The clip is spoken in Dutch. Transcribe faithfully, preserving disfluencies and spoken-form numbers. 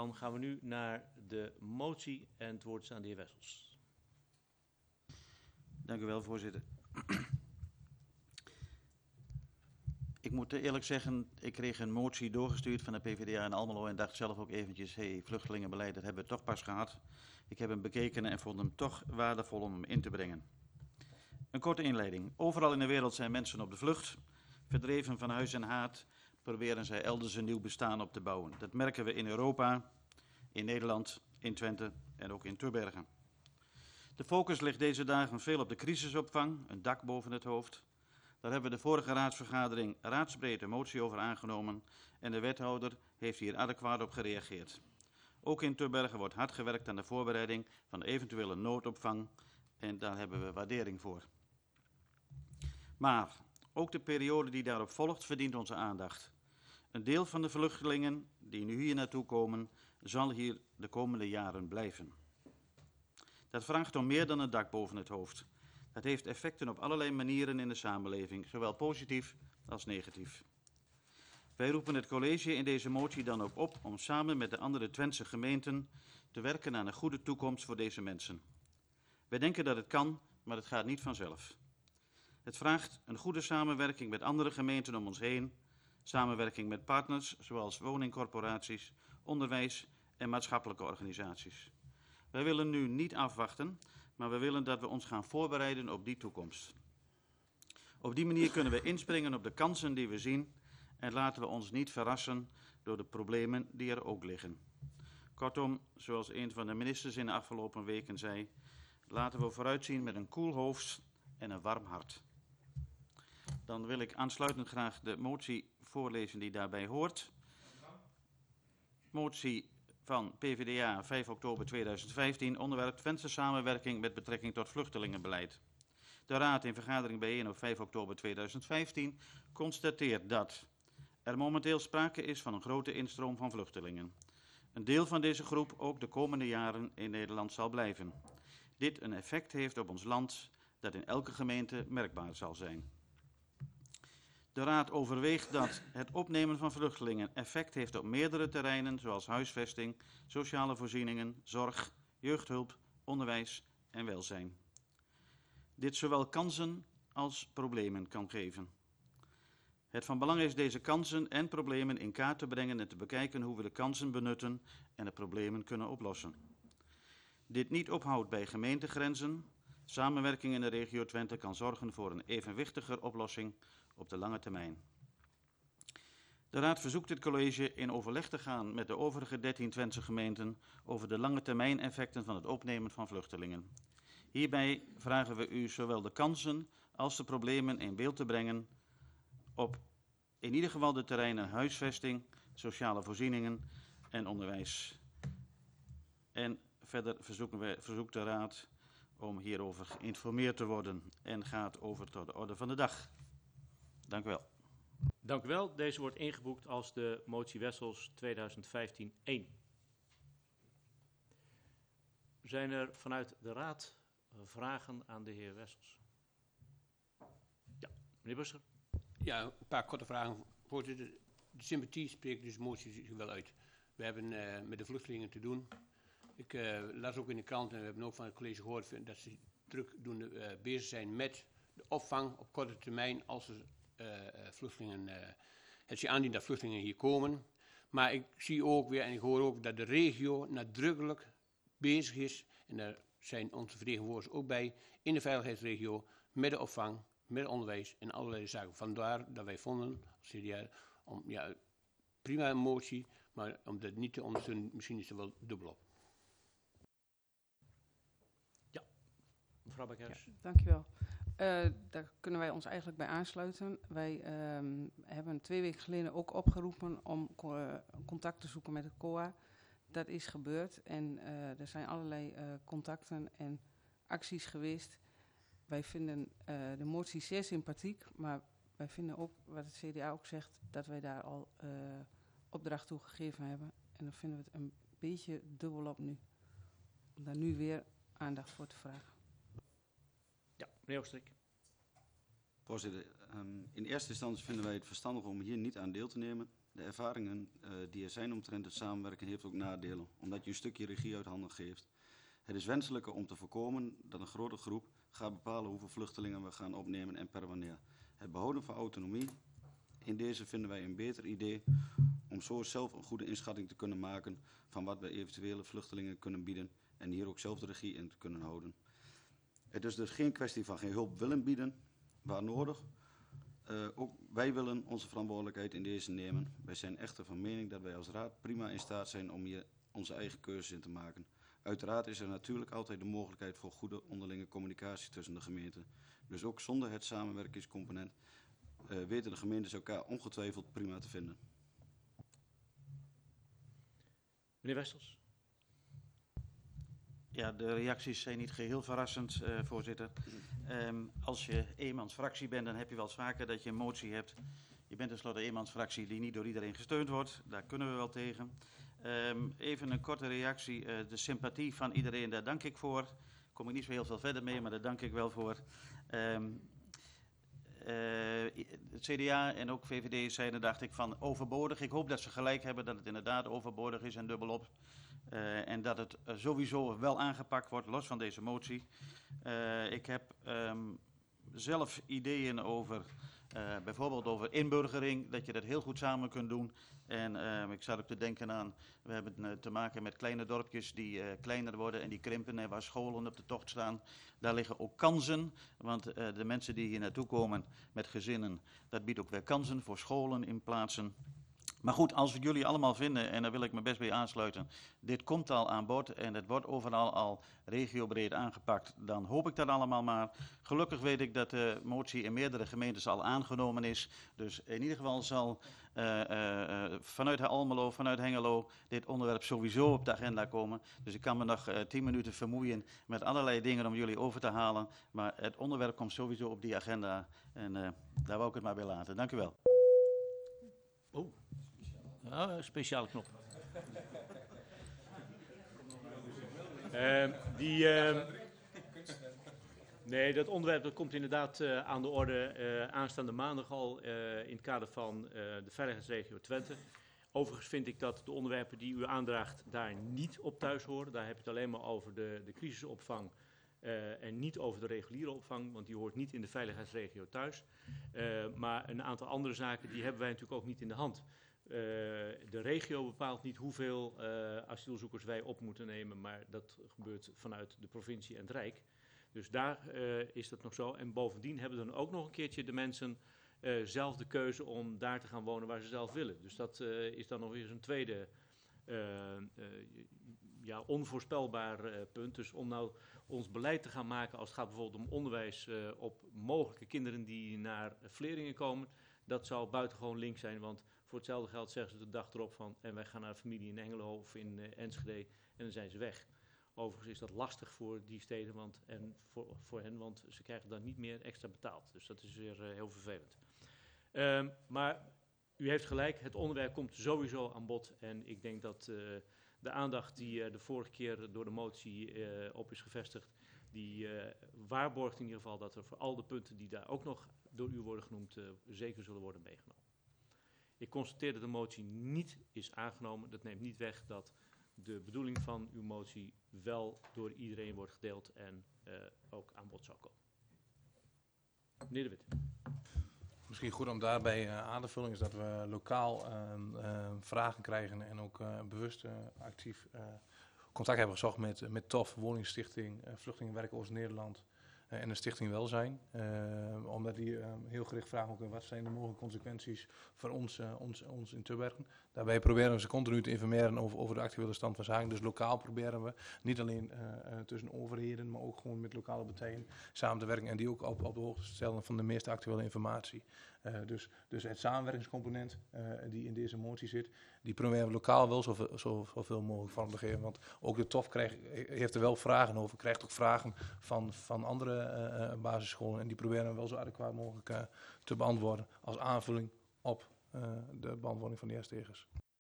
Dan gaan we nu naar de motie en het woord is aan de heer Wessels. Dank u wel, voorzitter. Ik moet eerlijk zeggen, ik kreeg een motie doorgestuurd van de P V D A in Almelo en dacht zelf ook eventjes, hé, hey, vluchtelingenbeleid, dat hebben we toch pas gehad. Ik heb hem bekeken en vond hem toch waardevol om hem in te brengen. Een korte inleiding. Overal in de wereld zijn mensen op de vlucht. Verdreven van huis en haard proberen zij elders een nieuw bestaan op te bouwen. Dat merken we in Europa, in Nederland, in Twente en ook in Terbergen. De focus ligt deze dagen veel op de crisisopvang, een dak boven het hoofd. Daar hebben we de vorige raadsvergadering raadsbreed een motie over aangenomen en de wethouder heeft hier adequaat op gereageerd. Ook in Terbergen wordt hard gewerkt aan de voorbereiding van de eventuele noodopvang en daar hebben we waardering voor. Maar ook de periode die daarop volgt verdient onze aandacht. Een deel van de vluchtelingen die nu hier naartoe komen, zal hier de komende jaren blijven. Dat vraagt om meer dan een dak boven het hoofd. Dat heeft effecten op allerlei manieren in de samenleving, zowel positief als negatief. Wij roepen het college in deze motie dan ook op om samen met de andere Twentse gemeenten te werken aan een goede toekomst voor deze mensen. Wij denken dat het kan, maar het gaat niet vanzelf. Het vraagt een goede samenwerking met andere gemeenten om ons heen, samenwerking met partners zoals woningcorporaties, onderwijs en maatschappelijke organisaties. Wij willen nu niet afwachten, maar we willen dat we ons gaan voorbereiden op die toekomst. Op die manier kunnen we inspringen op de kansen die we zien en laten we ons niet verrassen door de problemen die er ook liggen. Kortom, zoals een van de ministers in de afgelopen weken zei, laten we vooruitzien met een koel hoofd en een warm hart. Dan wil ik aansluitend graag de motie voorlezen die daarbij hoort. Motie van P V D A vijf oktober tweeduizend vijftien, onderwerp Twentse samenwerking met betrekking tot vluchtelingenbeleid. De Raad in vergadering bijeen op vijf oktober tweeduizend vijftien constateert dat er momenteel sprake is van een grote instroom van vluchtelingen. Een deel van deze groep ook de komende jaren in Nederland zal blijven. Dit een effect heeft op ons land dat in elke gemeente merkbaar zal zijn. De Raad overweegt dat het opnemen van vluchtelingen effect heeft op meerdere terreinen zoals huisvesting, sociale voorzieningen, zorg, jeugdhulp, onderwijs en welzijn. Dit zowel kansen als problemen kan geven. Het van belang is deze kansen en problemen in kaart te brengen en te bekijken hoe we de kansen benutten en de problemen kunnen oplossen. Dit niet ophoudt bij gemeentegrenzen. Samenwerking in de regio Twente kan zorgen voor een evenwichtiger oplossing op de lange termijn. De Raad verzoekt het college in overleg te gaan met de overige dertien Twentse gemeenten over de lange termijn effecten van het opnemen van vluchtelingen. Hierbij vragen we u zowel de kansen als de problemen in beeld te brengen op in ieder geval de terreinen huisvesting, sociale voorzieningen en onderwijs. En verder verzoeken we, verzoekt de Raad om hierover geïnformeerd te worden en gaat over tot de orde van de dag. Dank u wel. Dank u wel. Deze wordt ingeboekt als de motie Wessels tweeduizend vijftien één. Zijn er vanuit de Raad vragen aan de heer Wessels? Ja, meneer Busser. Ja, een paar korte vragen. Voorzitter, de sympathie spreekt dus motie zich wel uit. We hebben uh, met de vluchtelingen te doen. Ik uh, las ook in de krant en we hebben ook van het college gehoord dat ze drukdoende uh, bezig zijn met de opvang op korte termijn als er uh, vluchtelingen, uh, het zich aandient dat vluchtelingen hier komen. Maar ik zie ook weer en ik hoor ook dat de regio nadrukkelijk bezig is, en daar zijn onze vertegenwoordigers ook bij, in de veiligheidsregio met de opvang, met het onderwijs en allerlei zaken. Vandaar dat wij vonden, als C D A, om, ja, prima een motie, maar om dat niet te ondersteunen, misschien is er wel dubbelop. Ja, mevrouw Bekkers. Ja, dankjewel. Uh, daar kunnen wij ons eigenlijk bij aansluiten. Wij um, hebben twee weken geleden ook opgeroepen om uh, contact te zoeken met het C O A. Dat is gebeurd en uh, er zijn allerlei uh, contacten en acties geweest. Wij vinden uh, de motie zeer sympathiek, maar wij vinden ook, wat het C D A ook zegt, dat wij daar al uh, opdracht toe gegeven hebben. En dan vinden we het een beetje dubbelop nu. Om daar nu weer aandacht voor te vragen. Ja, meneer Oostrik. Voorzitter, um, in eerste instantie vinden wij het verstandig om hier niet aan deel te nemen. De ervaringen uh, die er zijn omtrent het samenwerken heeft ook nadelen, omdat je een stukje regie uit handen geeft. Het is wenselijker om te voorkomen dat een grote groep gaat bepalen hoeveel vluchtelingen we gaan opnemen en per wanneer. Het behouden van autonomie, in deze vinden wij een beter idee om zo zelf een goede inschatting te kunnen maken van wat we eventuele vluchtelingen kunnen bieden en hier ook zelf de regie in te kunnen houden. Het is dus geen kwestie van geen hulp willen bieden, waar nodig. Uh, ook wij willen onze verantwoordelijkheid in deze nemen. Wij zijn echter van mening dat wij als raad prima in staat zijn om hier onze eigen keuzes in te maken. Uiteraard is er natuurlijk altijd de mogelijkheid voor goede onderlinge communicatie tussen de gemeenten. Dus ook zonder het samenwerkingscomponent uh, weten de gemeentes elkaar ongetwijfeld prima te vinden. Meneer Wessels. Ja, de reacties zijn niet geheel verrassend, uh, voorzitter. Um, als je eenmansfractie bent, dan heb je wel eens vaker dat je een motie hebt. Je bent tenslotte een eenmansfractie die niet door iedereen gesteund wordt. Daar kunnen we wel tegen. Um, even een korte reactie. Uh, de sympathie van iedereen, daar dank ik voor. Daar kom ik niet zo heel veel verder mee, maar daar dank ik wel voor. Um, Uh, het C D A en ook V V D zeiden, dacht ik, van overbodig. Ik hoop dat ze gelijk hebben dat het inderdaad overbodig is en dubbelop. Uh, en dat het uh, sowieso wel aangepakt wordt, los van deze motie. Uh, ik heb um, zelf ideeën over, uh, bijvoorbeeld over inburgering, dat je dat heel goed samen kunt doen. En uh, ik zat ook te denken aan, we hebben uh, te maken met kleine dorpjes die uh, kleiner worden en die krimpen en waar scholen op de tocht staan. Daar liggen ook kansen, want uh, de mensen die hier naartoe komen met gezinnen, dat biedt ook weer kansen voor scholen in plaatsen. Maar goed, als we jullie allemaal vinden, en daar wil ik me best bij aansluiten, dit komt al aan bod en het wordt overal al regiobreed aangepakt, dan hoop ik dat allemaal maar. Gelukkig weet ik dat de motie in meerdere gemeentes al aangenomen is. Dus in ieder geval zal uh, uh, vanuit Almelo, vanuit Hengelo, dit onderwerp sowieso op de agenda komen. Dus ik kan me nog uh, tien minuten vermoeien met allerlei dingen om jullie over te halen. Maar het onderwerp komt sowieso op die agenda en uh, daar wou ik het maar bij laten. Dank u wel. Oh. Ah, speciale knop. uh, die, uh, nee, dat onderwerp dat komt inderdaad uh, aan de orde uh, aanstaande maandag al uh, in het kader van uh, de veiligheidsregio Twente. Overigens vind ik dat de onderwerpen die u aandraagt daar niet op thuis horen. Daar heb je het alleen maar over de, de crisisopvang uh, en niet over de reguliere opvang, want die hoort niet in de veiligheidsregio thuis. Uh, maar een aantal andere zaken die hebben wij natuurlijk ook niet in de hand. Uh, de regio bepaalt niet hoeveel uh, asielzoekers wij op moeten nemen, maar dat gebeurt vanuit de provincie en het Rijk. Dus daar uh, is dat nog zo. En bovendien hebben dan ook nog een keertje de mensen uh, zelf de keuze om daar te gaan wonen waar ze zelf willen. Dus dat uh, is dan nog weer eens een tweede uh, uh, ja, onvoorspelbaar uh, punt. Dus om nou ons beleid te gaan maken als het gaat bijvoorbeeld om onderwijs uh, op mogelijke kinderen die naar Vleringen komen, dat zou buitengewoon links zijn, want voor hetzelfde geld zeggen ze de dag erop van en wij gaan naar familie in Engelo of in uh, Enschede en dan zijn ze weg. Overigens is dat lastig voor die steden want, en voor, voor hen, want ze krijgen dan niet meer extra betaald. Dus dat is weer uh, heel vervelend. Um, maar u heeft gelijk, het onderwerp komt sowieso aan bod en ik denk dat uh, de aandacht die uh, de vorige keer door de motie uh, op is gevestigd, die uh, waarborgt in ieder geval dat er voor al de punten die daar ook nog door u worden genoemd uh, zeker zullen worden meegenomen. Ik constateer dat de motie niet is aangenomen. Dat neemt niet weg dat de bedoeling van uw motie wel door iedereen wordt gedeeld en uh, ook aan bod zou komen. Meneer De Wit. Misschien goed om daarbij uh, aan te vullen is dat we lokaal uh, uh, vragen krijgen en ook uh, bewust uh, actief uh, contact hebben gezocht met, met T O F, Woningstichting, uh, Vluchtelingenwerk Oost-Nederland. En de Stichting Welzijn, uh, omdat die uh, heel gericht vragen ook, wat zijn de mogelijke consequenties voor ons, uh, ons, ons in Tubbergen. Daarbij proberen we ze continu te informeren over, over de actuele stand van zaken. Dus lokaal proberen we, niet alleen uh, uh, tussen overheden, maar ook gewoon met lokale partijen samen te werken en die ook op, op de hoogte stellen van de meest actuele informatie. Uh, dus, dus het samenwerkingscomponent uh, die in deze motie zit, die proberen we lokaal wel zoveel, zo, zoveel mogelijk vorm te geven. Want ook de T O F krijgt, heeft er wel vragen over, krijgt ook vragen van, van andere uh, basisscholen. En die proberen we wel zo adequaat mogelijk uh, te beantwoorden als aanvulling op uh, de beantwoording van de heer Stegers.